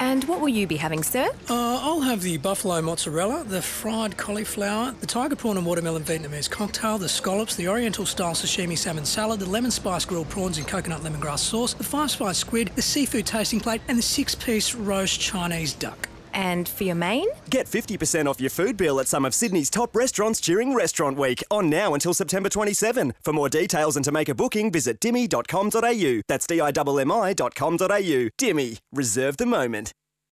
And what will you be having, sir? I'll have the buffalo mozzarella, the fried cauliflower, the tiger prawn and watermelon Vietnamese cocktail, the scallops, the oriental-style sashimi salmon salad, the lemon spice grilled prawns in coconut lemongrass sauce, the 5-spice squid, the seafood tasting plate, and the 6-piece roast Chinese duck. And for your main? Get 50% off your food bill at some of Sydney's top restaurants during Restaurant Week, on now until September 27. For more details and to make a booking, visit dimmy.com.au. That's dimmi.com.au. Dimmy. Reserve the moment.